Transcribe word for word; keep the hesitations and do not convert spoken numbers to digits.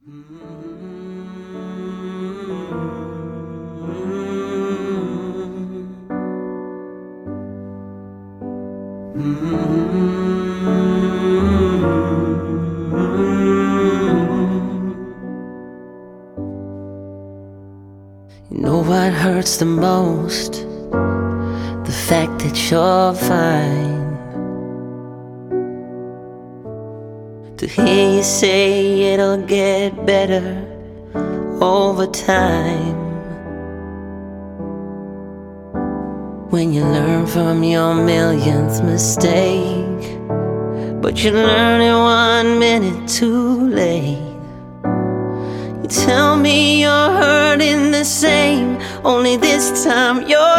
You know what hurts the most? The fact that you're fine. To hear you say it'll get better over time. When you learn from your millionth mistake, but you learn it one minute too late. You tell me you're hurting the same, only this time you're